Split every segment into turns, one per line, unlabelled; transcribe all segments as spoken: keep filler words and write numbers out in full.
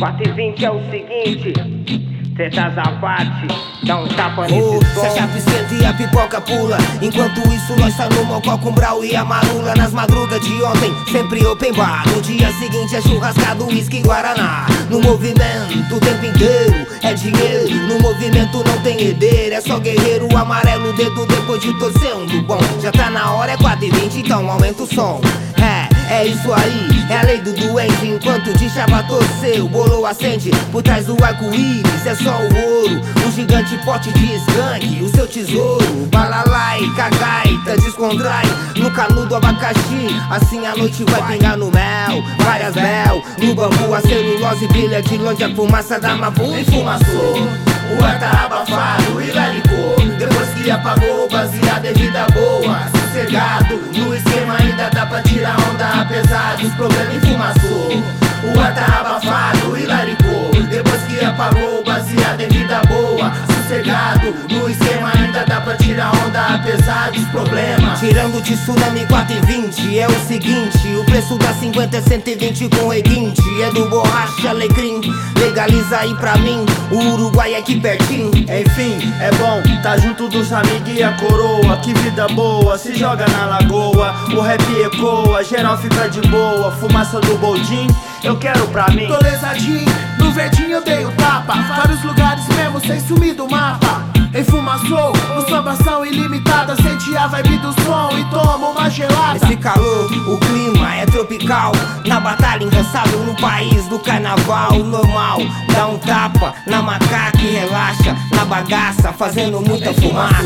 quatro e vinte é o seguinte, tretas à parte, dá um tapa nesse
oh,
som.
Se a chapa esquenta e a pipoca pula, enquanto isso nós tá no mocó com brau e a marula. Nas madrugas de ontem, sempre open bar. No dia seguinte é churrascado, uísque e guaraná. No movimento o tempo inteiro é dinheiro. No movimento não tem herdeiro, é só guerreiro. Amarelo o dedo depois de torcer um do bom. Já tá na hora, é quatro e vinte, então aumenta o som. É É isso aí, é a lei do duende. Enquanto de chava torcer, o bolo acende. Por trás do arco-íris é só o ouro, o gigante pote de esgangue, o seu tesouro. Balalaica, gaita, descontrai no canudo abacaxi. Assim a noite vai pingar no mel, várias mel. No bambu a celulose brilha de longe a fumaça da mabu. E fumaçou, o ar tá abafado e laricou. Depois que apagou, baseado é vida boa. Sossegado, no esquema ainda dá pra tirar onda. Apesar dos problemas enfumaçou, o ar tá abafado e laricou. Depois que apagou, baseado em vida boa. Sossegado, no esquema ainda dá pra tirar onda. Apesar dos problemas. Tirando de tsunami quatro e vinte é o seguinte, o preço da cinquenta é cento e vinte com reguinte. É do borracha, alecrim, legaliza aí pra mim. O Uruguai é aqui pertinho.
Enfim, é bom tá junto dos amigos e a coroa. Que vida boa, se joga na lagoa. O rap ecoa, geral fica de boa. Fumaça do boldin, eu quero pra mim.
Tô lesadinho, no verdinho eu dei o tapa. Vários lugares mesmo sem sumir do mapa. Enfumaçou, os sambas são ilimitadas. Sente a vibe do som e toma uma gelada.
Esse calor, o clima é tropical. Na batalha engraçado no país do carnaval. Normal, dá um tapa na macaca e relaxa na bagaça, fazendo muita fumaça.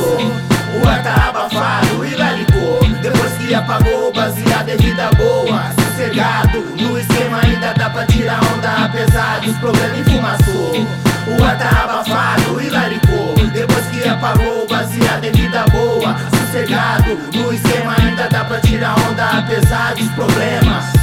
O ar tá abafado e laricou. Depois que apagou, baseado é vida boa. Sossegado, no esquema ainda dá pra tirar onda. Apesar dos problemas enfumaçou. O ar tá abafado e laricou. Depois que apagou, baseado em vida boa. Sossegado, no esquema ainda dá pra tirar onda. Apesar dos problemas.